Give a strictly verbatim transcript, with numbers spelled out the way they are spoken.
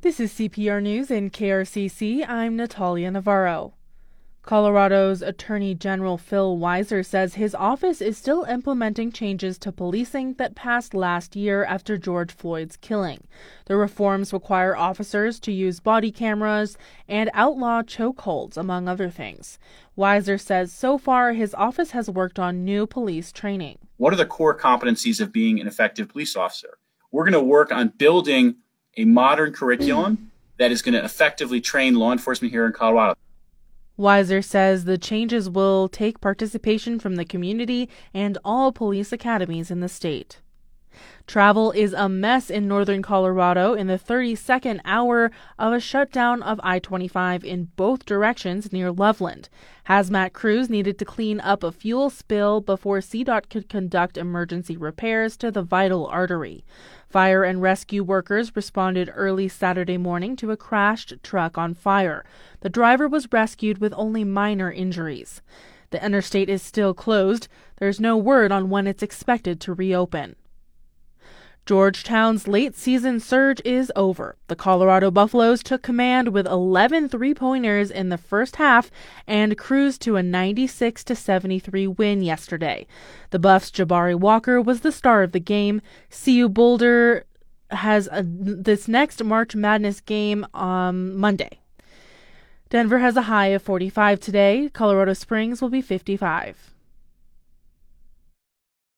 This is C P R News in K R C C. I'm Natalia Navarro. Colorado's Attorney General Phil Weiser says his office is still implementing changes to policing that passed last year after George Floyd's killing. The reforms require officers to use body cameras and outlaw chokeholds, among other things. Weiser says so far his office has worked on new police training. What are the core competencies of being an effective police officer? We're going to work on building a modern curriculum that is going to effectively train law enforcement here in Colorado. Weiser says the changes will take participation from the community and all police academies in the state. Travel is a mess in northern Colorado in the thirty-second hour of a shutdown of I twenty-five in both directions near Loveland. Hazmat crews needed to clean up a fuel spill before C DOT could conduct emergency repairs to the vital artery. Fire and rescue workers responded early Saturday morning to a crashed truck on fire. The driver was rescued with only minor injuries. The interstate is still closed. There's no word on when it's expected to reopen. Georgetown's late-season surge is over. The Colorado Buffaloes took command with eleven three-pointers in the first half and cruised to a ninety-six to seventy-three win yesterday. The Buffs' Jabari Walker was the star of the game. C U Boulder has a, this next March Madness game on Monday. Denver has a high of forty-five today. Colorado Springs will be fifty-five.